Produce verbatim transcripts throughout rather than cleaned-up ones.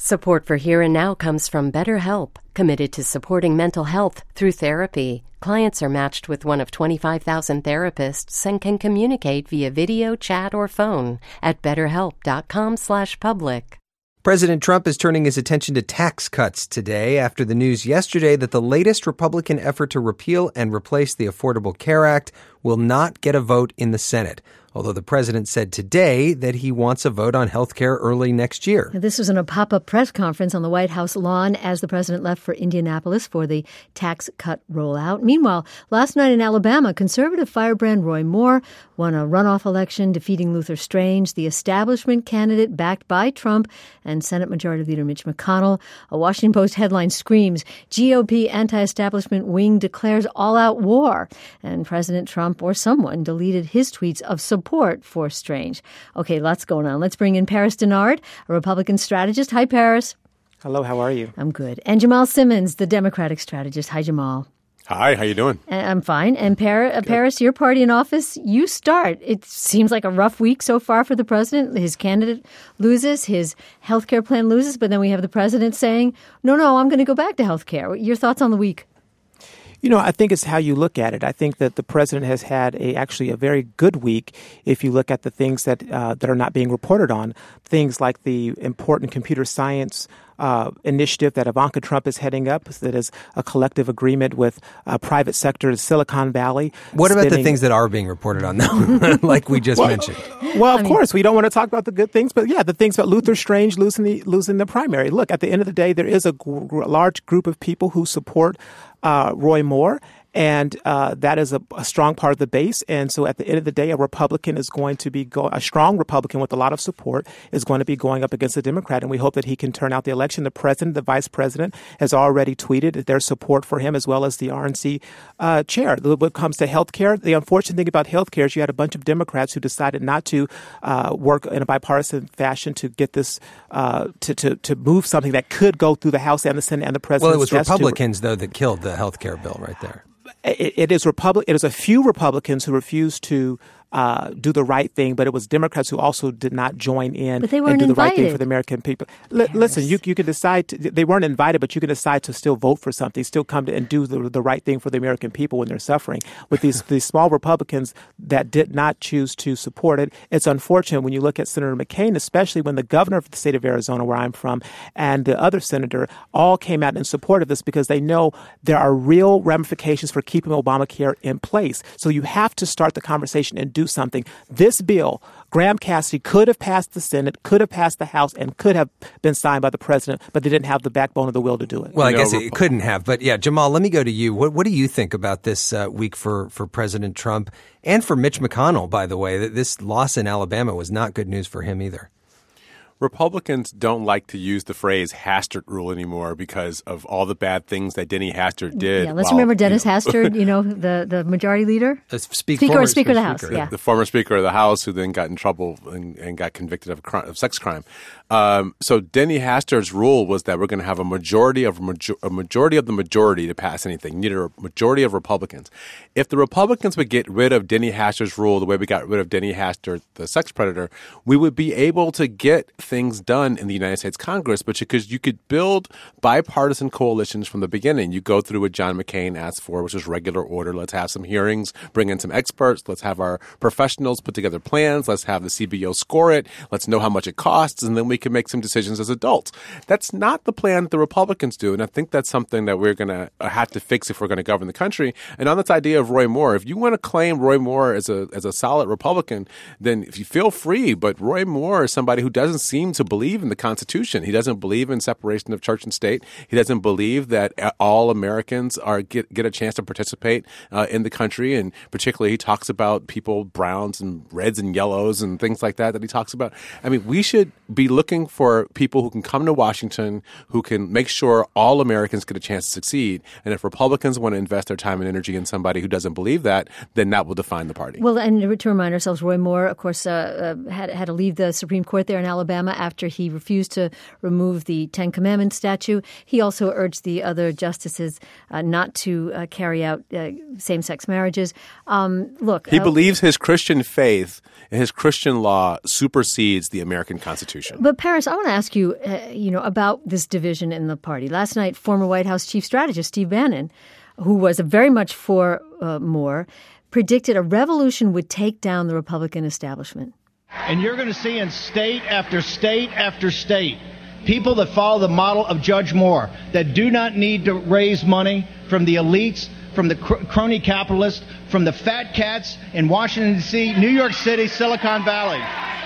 Support for Here and Now comes from BetterHelp, committed to supporting mental health through therapy. Clients are matched with one of twenty-five thousand therapists and can communicate via video, chat, or phone at betterhelp.com slash public. President Trump is turning his attention to tax cuts today after the news yesterday that the latest Republican effort to repeal and replace the Affordable Care Act will not get a vote in the Senate, although the president said today that he wants a vote on health care early next year. This was in a pop-up press conference on the White House lawn as the president left for Indianapolis for the tax cut rollout. Meanwhile, last night in Alabama, conservative firebrand Roy Moore won a runoff election, defeating Luther Strange, the establishment candidate backed by Trump and Senate Majority Leader Mitch McConnell. A Washington Post headline screams, G O P anti-establishment wing declares all-out war. And President Trump or someone deleted his tweets of support for Strange. Okay, lots going on. Let's bring in Paris Dennard, a Republican strategist. Hi, Paris. Hello, how are you? I'm good. And Jamal Simmons, the Democratic strategist. Hi, Jamal. Hi, how you doing? I'm fine. And Par- Paris, your party in office, you start. It seems like a rough week so far for the president. His candidate loses, his health care plan loses, but then we have the president saying, no, no, I'm going to go back to health care. Your thoughts on the week? You know, I think it's how you look at it. I think that the president has had a actually a very good week if you look at the things that uh, that are not being reported on, things like the important computer science uh, initiative that Ivanka Trump is heading up, that is a collective agreement with uh, private sector, Silicon Valley. What spending... about the things that are being reported on, though, like we just well, mentioned? Well, of I mean, course, we don't want to talk about the good things, but yeah, the things about Luther Strange losing the losing the primary. Look, at the end of the day, there is a gr- large group of people who support uh, Roy Moore. And uh, that is a, a strong part of the base. And so at the end of the day, a Republican is going to be go- a strong Republican with a lot of support is going to be going up against a Democrat. And we hope that he can turn out the election. The president, the vice president has already tweeted their support for him, as well as the R N C uh, chair. When it comes to health care, the unfortunate thing about health care is you had a bunch of Democrats who decided not to uh, work in a bipartisan fashion to get this uh, to, to, to move something that could go through the House and the Senate and the president. Well, it was Republicans, to, though, that killed the health care bill right there. It, it is Republic. It is a few Republicans who refused to uh, do the right thing, but it was Democrats who also did not join in but they and weren't do the invited. right thing for the American people. L- listen, you you can decide. To, they weren't invited, but you can decide to still vote for something, still come to and do the, the right thing for the American people when they're suffering. With these these small Republicans that did not choose to support it, it's unfortunate when you look at Senator McCain, especially when the governor of the state of Arizona, where I'm from, and the other senator all came out in support of this because they know there are real ramifications for keeping Obamacare in place. So you have to start the conversation and do something. This bill, Graham Cassidy, could have passed the Senate, could have passed the House, and could have been signed by the president, but they didn't have the backbone of the will to do it. Well, I No, guess Rep- it couldn't have. But yeah, Jamal, let me go to you. What, what do you think about this uh, week for, for President Trump and for Mitch McConnell, by the way? That this loss in Alabama was not good news for him either. Republicans don't like to use the phrase Hastert rule anymore because of all the bad things that Denny Hastert did. Yeah, let's while, remember Dennis you know, Hastert, you know, the, the majority leader. Uh, speak, Speaker former, or Speaker of the House, Speaker. yeah. the former Speaker of the House, who then got in trouble and, and got convicted of, crime, of sex crime. Um, so Denny Hastert's rule was that we're going to have a majority of major, a majority of the majority to pass anything. You need a majority of Republicans. If the Republicans would get rid of Denny Hastert's rule the way we got rid of Denny Hastert, the sex predator, we would be able to get things done in the United States Congress, but because you could build bipartisan coalitions from the beginning. You go through what John McCain asked for, which is regular order. Let's have some hearings, bring in some experts. Let's have our professionals put together plans. Let's have the C B O score it. Let's know how much it costs, and then we can make some decisions as adults. That's not the plan that the Republicans do, and I think that's something that we're going to have to fix if we're going to govern the country. And on this idea of Roy Moore, if you want to claim Roy Moore as a as a solid Republican, then if you feel free, but Roy Moore is somebody who doesn't seem to believe in the Constitution. He doesn't believe in separation of church and state. He doesn't believe that all Americans are get, get a chance to participate uh, in the country. And particularly, he talks about people, browns and reds and yellows and things like that, that he talks about. I mean, we should be looking for people who can come to Washington, who can make sure all Americans get a chance to succeed. And if Republicans want to invest their time and energy in somebody who doesn't believe that, then that will define the party. Well, and to remind ourselves, Roy Moore, of course, uh, uh, had, had to leave the Supreme Court there in Alabama Alabama after he refused to remove the Ten Commandments statue. He also urged the other justices uh, not to uh, carry out uh, same-sex marriages. Um, look, he uh, believes his Christian faith and his Christian law supersedes the American Constitution. But Paris, I want to ask you, uh, you know, about this division in the party. Last night, former White House chief strategist Steve Bannon, who was very much for uh, Moore, predicted a revolution would take down the Republican establishment. And you're going to see in state after state after state people that follow the model of Judge Moore, that do not need to raise money from the elites, from the cr- crony capitalists, from the fat cats in Washington, D C, New York City, Silicon Valley.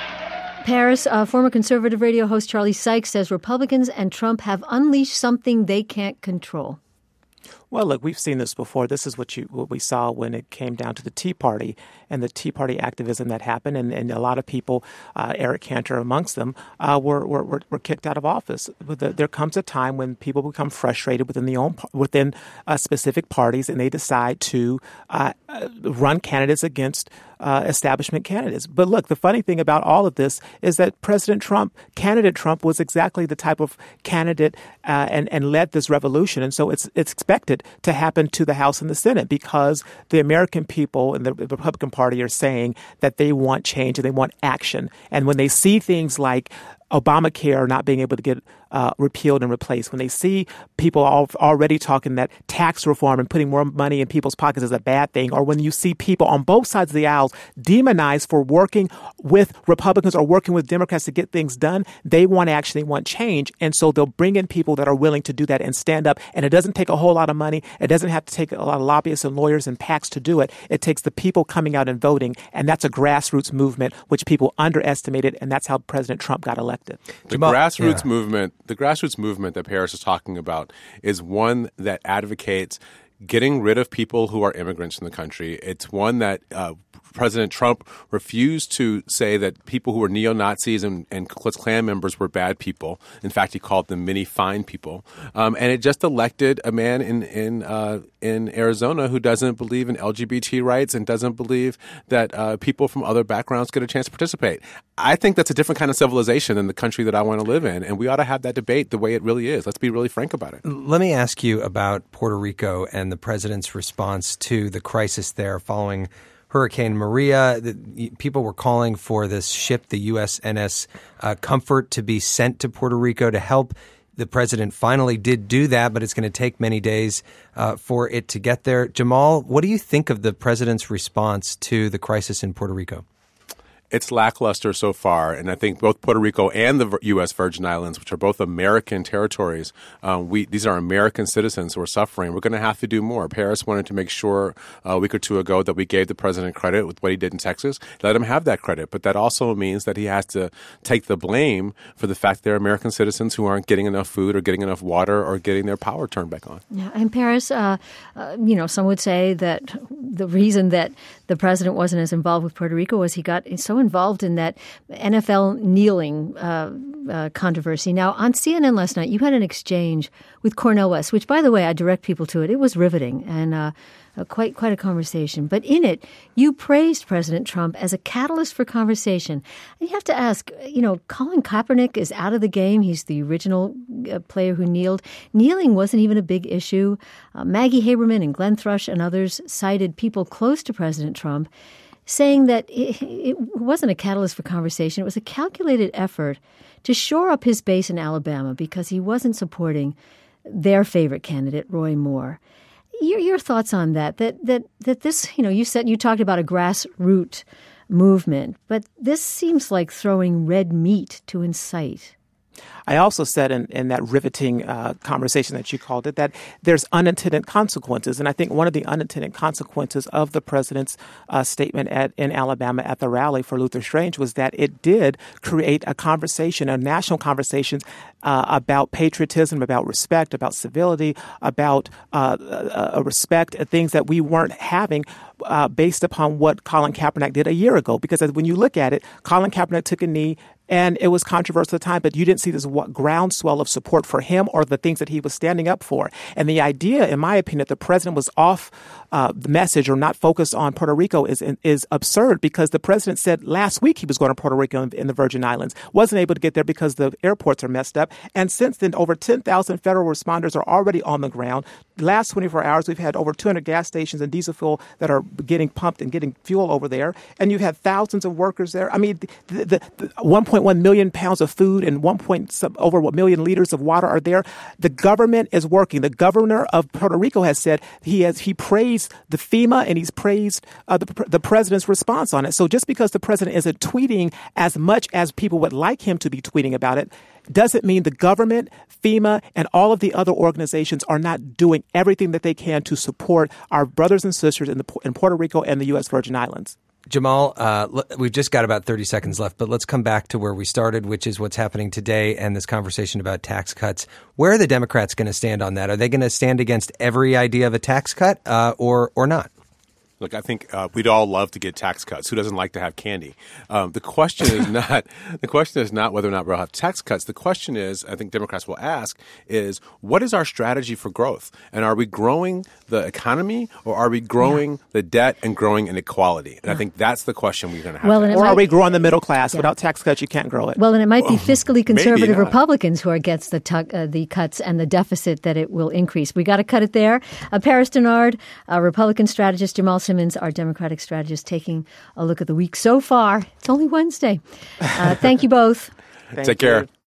Paris, uh, former conservative radio host Charlie Sykes says Republicans and Trump have unleashed something they can't control. Well, look, we've seen this before. This is what you what we saw when it came down to the Tea Party and the Tea Party activism that happened, and, and a lot of people, uh, Eric Cantor amongst them, uh, were, were were kicked out of office. There comes a time when people become frustrated within the own within uh, specific parties, and they decide to uh, run candidates against uh, establishment candidates. But look, the funny thing about all of this is that President Trump, candidate Trump, was exactly the type of candidate uh, and and led this revolution, and so it's it's expected to happen to the House and the Senate because the American people and the Republican Party are saying that they want change and they want action. And when they see things like Obamacare not being able to get uh, repealed and replaced, when they see people all, already talking that tax reform and putting more money in people's pockets is a bad thing, or when you see people on both sides of the aisles demonized for working with Republicans or working with Democrats to get things done, they want action, they want change. And so they'll bring in people that are willing to do that and stand up. And it doesn't take a whole lot of money. It doesn't have to take a lot of lobbyists and lawyers and PACs to do it. It takes the people coming out and voting. And that's a grassroots movement, which people underestimated. And that's how President Trump got elected. The grassroots yeah. movement, the grassroots movement that Paris is talking about is one that advocates getting rid of people who are immigrants in the country. It's one that uh, President Trump refused to say that people who were neo-Nazis and, and Ku Klux Klan members were bad people. In fact, he called them many fine people. Um, and it just elected a man in in uh, in Arizona who doesn't believe in L G B T rights and doesn't believe that uh, people from other backgrounds get a chance to participate. I think that's a different kind of civilization than the country that I want to live in. And we ought to have that debate the way it really is. Let's be really frank about it. Let me ask you about Puerto Rico and the president's response to the crisis there following Hurricane Maria. The, people were calling for this ship, the U S N S uh, Comfort, to be sent to Puerto Rico to help. The president finally did do that, but it's going to take many days uh, for it to get there. Jamal, what do you think of the president's response to the crisis in Puerto Rico? It's lackluster so far, and I think both Puerto Rico and the U S Virgin Islands, which are both American territories, um, we these are American citizens who are suffering. We're going to have to do more. Paris wanted to make sure uh, a week or two ago that we gave the president credit with what he did in Texas. Let him have that credit, but that also means that he has to take the blame for the fact there are American citizens who aren't getting enough food or getting enough water or getting their power turned back on. Yeah, in Paris, uh, uh, you know, some would say that the reason that the president wasn't as involved with Puerto Rico was he got so involved in that N F L kneeling uh, uh, controversy. Now, on C N N last night, you had an exchange with Cornel West, which, by the way, I direct people to it. It was riveting and uh, uh, quite quite a conversation. But in it, you praised President Trump as a catalyst for conversation. And you have to ask, you know, Colin Kaepernick is out of the game. He's the original uh, player who kneeled. Kneeling wasn't even a big issue. Uh, Maggie Haberman and Glenn Thrush and others cited people close to President Trump, saying that it, it wasn't a catalyst for conversation. It was a calculated effort to shore up his base in Alabama because he wasn't supporting their favorite candidate, Roy Moore. Your, your thoughts on that? That that that this, you know, you said you talked about a grassroots movement, but this seems like throwing red meat to incite. I also said in, in that riveting uh, conversation that you called it that there's unintended consequences. And I think one of the unintended consequences of the president's uh, statement at, in Alabama at the rally for Luther Strange was that it did create a conversation, a national conversation uh, about patriotism, about respect, about civility, about uh, uh, respect, uh, things that we weren't having uh, based upon what Colin Kaepernick did a year ago. Because when you look at it, Colin Kaepernick took a knee and it was controversial at the time, but you didn't see this groundswell of support for him or the things that he was standing up for. And the idea, in my opinion, that the president was off uh, the message or not focused on Puerto Rico is is absurd, because the president said last week he was going to Puerto Rico in, in the Virgin Islands, wasn't able to get there because the airports are messed up. And since then, over ten thousand federal responders are already on the ground. Last twenty-four hours, we've had over two hundred gas stations and diesel fuel that are getting pumped and getting fuel over there. And you've had thousands of workers there. I mean, the, the, the one point one million pounds of food and one point over a million liters of water are there. The government is working. The governor of Puerto Rico has said he has he praised the FEMA and he's praised uh, the, the president's response on it. So just because the president isn't tweeting as much as people would like him to be tweeting about it, doesn't mean the government, FEMA, and all of the other organizations are not doing everything that they can to support our brothers and sisters in, the, in Puerto Rico and the U S Virgin Islands. Jamal, uh, we've just got about thirty seconds left, but let's come back to where we started, which is what's happening today and this conversation about tax cuts. Where are the Democrats going to stand on that? Are they going to stand against every idea of a tax cut uh, or or not? Look, I think uh, we'd all love to get tax cuts. Who doesn't like to have candy? Um, the question is not the question is not whether or not we'll have tax cuts. The question is, I think Democrats will ask, is what is our strategy for growth? And are we growing the economy, or are we growing yeah. the debt and growing inequality? And yeah. I think that's the question we're going to have. Well, to or might, are we growing the middle class? Yeah. Without tax cuts, you can't grow it. Well, and it might be fiscally conservative Republicans who are against the tu- uh, the cuts and the deficit that it will increase. We got to cut it there. Uh, Paris Dennard, a Republican strategist, Jamal Simmons, our Democratic strategist, taking a look at the week so far. It's only Wednesday. Uh, thank you both. Take care. You.